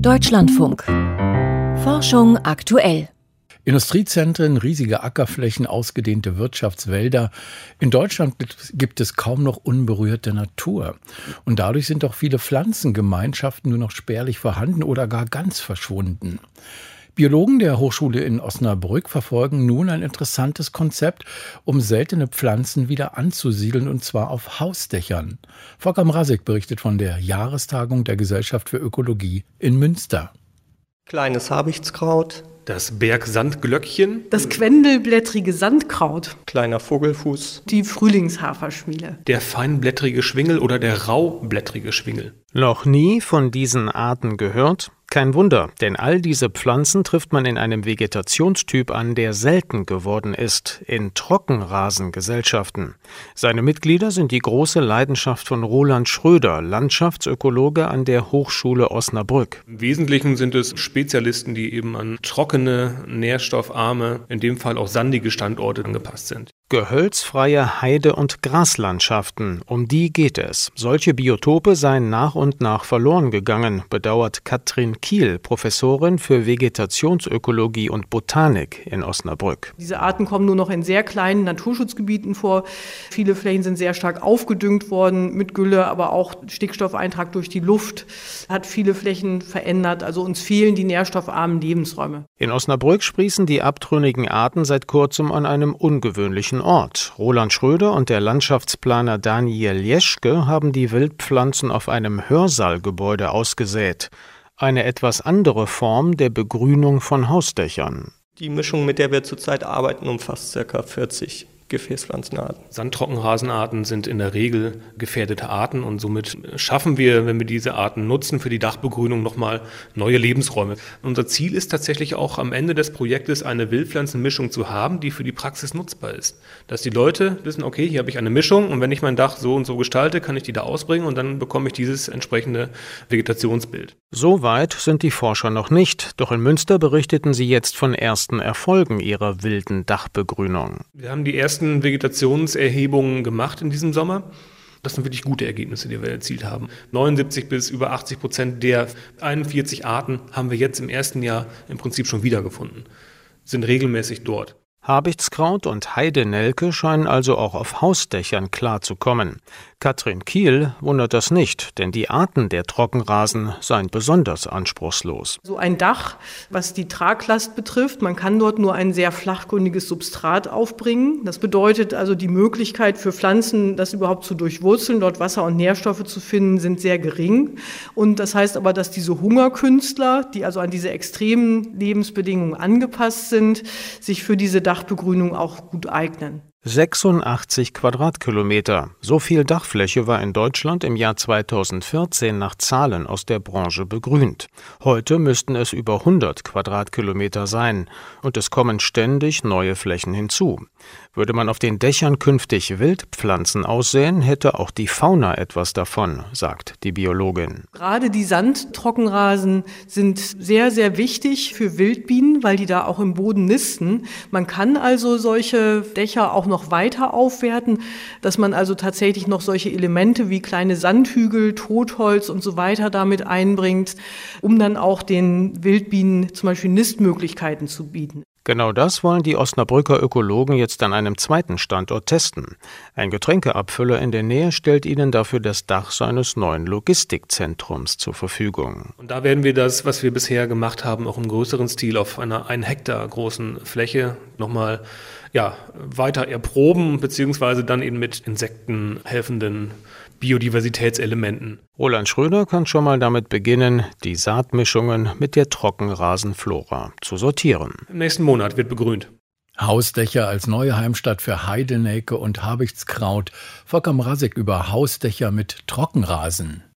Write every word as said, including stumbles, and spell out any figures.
Deutschlandfunk. Forschung aktuell. Industriezentren, riesige Ackerflächen, ausgedehnte Wirtschaftswälder. In Deutschland gibt es kaum noch unberührte Natur. Und dadurch sind auch viele Pflanzengemeinschaften nur noch spärlich vorhanden oder gar ganz verschwunden. Biologen der Hochschule in Osnabrück verfolgen nun ein interessantes Konzept, um seltene Pflanzen wieder anzusiedeln, und zwar auf Hausdächern. Volker Mrazek berichtet von der Jahrestagung der Gesellschaft für Ökologie in Münster. Kleines Habichtskraut. Das Bergsandglöckchen. Das quendelblättrige Sandkraut. Kleiner Vogelfuß. Die Frühlingshaferschmiele. Der feinblättrige Schwingel oder der raublättrige Schwingel. Noch nie von diesen Arten gehört? Kein Wunder, denn all diese Pflanzen trifft man in einem Vegetationstyp an, der selten geworden ist, in Trockenrasengesellschaften. Seine Mitglieder sind die große Leidenschaft von Roland Schröder, Landschaftsökologe an der Hochschule Osnabrück. Im Wesentlichen sind es Spezialisten, die eben an trockene, nährstoffarme, in dem Fall auch sandige Standorte angepasst sind. Gehölzfreie Heide- und Graslandschaften, um die geht es. Solche Biotope seien nach und nach verloren gegangen, bedauert Katrin Kiel, Professorin für Vegetationsökologie und Botanik in Osnabrück. Diese Arten kommen nur noch in sehr kleinen Naturschutzgebieten vor. Viele Flächen sind sehr stark aufgedüngt worden mit Gülle, aber auch Stickstoffeintrag durch die Luft hat viele Flächen verändert. Also uns fehlen die nährstoffarmen Lebensräume. In Osnabrück sprießen die abtrünnigen Arten seit kurzem an einem ungewöhnlichen Ort. Roland Schröder und der Landschaftsplaner Daniel Jeschke haben die Wildpflanzen auf einem Hörsaalgebäude ausgesät. Eine etwas andere Form der Begrünung von Hausdächern. Die Mischung, mit der wir zurzeit arbeiten, umfasst ca. vierzig Gefäßpflanzenarten. Sandtrockenrasenarten sind in der Regel gefährdete Arten und somit schaffen wir, wenn wir diese Arten nutzen, für die Dachbegrünung nochmal neue Lebensräume. Unser Ziel ist tatsächlich auch am Ende des Projektes eine Wildpflanzenmischung zu haben, die für die Praxis nutzbar ist. Dass die Leute wissen, okay, hier habe ich eine Mischung und wenn ich mein Dach so und so gestalte, kann ich die da ausbringen und dann bekomme ich dieses entsprechende Vegetationsbild. So weit sind die Forscher noch nicht, doch in Münster berichteten sie jetzt von ersten Erfolgen ihrer wilden Dachbegrünung. Wir haben die ersten Vegetationserhebungen gemacht in diesem Sommer. Das sind wirklich gute Ergebnisse, die wir erzielt haben. neunundsiebzig bis über achtzig Prozent der einundvierzig Arten haben wir jetzt im ersten Jahr im Prinzip schon wiedergefunden, sind regelmäßig dort. Habichtskraut und Heidenelke scheinen also auch auf Hausdächern klarzukommen. Katrin Kiel wundert das nicht, denn die Arten der Trockenrasen seien besonders anspruchslos. So ein Dach, was die Traglast betrifft, man kann dort nur ein sehr flachgründiges Substrat aufbringen. Das bedeutet also, die Möglichkeit für Pflanzen, das überhaupt zu durchwurzeln, dort Wasser und Nährstoffe zu finden, sind sehr gering. Und das heißt aber, dass diese Hungerkünstler, die also an diese extremen Lebensbedingungen angepasst sind, sich für diese Dachbegrünung auch gut eignen. sechsundachtzig Quadratkilometer. So viel Dachfläche war in Deutschland im Jahr zweitausendvierzehn nach Zahlen aus der Branche begrünt. Heute müssten es über hundert Quadratkilometer sein und es kommen ständig neue Flächen hinzu. Würde man auf den Dächern künftig Wildpflanzen aussäen, hätte auch die Fauna etwas davon, sagt die Biologin. Gerade die Sandtrockenrasen sind sehr, sehr wichtig für Wildbienen, weil die da auch im Boden nisten. Man kann also solche Dächer auch noch weiter aufwerten, dass man also tatsächlich noch solche Elemente wie kleine Sandhügel, Totholz und so weiter damit einbringt, um dann auch den Wildbienen zum Beispiel Nistmöglichkeiten zu bieten. Genau das wollen die Osnabrücker Ökologen jetzt an einem zweiten Standort testen. Ein Getränkeabfüller in der Nähe stellt ihnen dafür das Dach seines neuen Logistikzentrums zur Verfügung. Und da werden wir das, was wir bisher gemacht haben, auch im größeren Stil auf einer ein Hektar großen Fläche nochmal ja, weiter erproben, beziehungsweise dann eben mit Insekten helfenden Biodiversitätselementen. Roland Schröder kann schon mal damit beginnen, die Saatmischungen mit der Trockenrasenflora zu sortieren. Im nächsten Monat wird begrünt. Hausdächer als neue Heimstatt für Heidenelke und Habichtskraut. Volker Mrazek über Hausdächer mit Trockenrasen.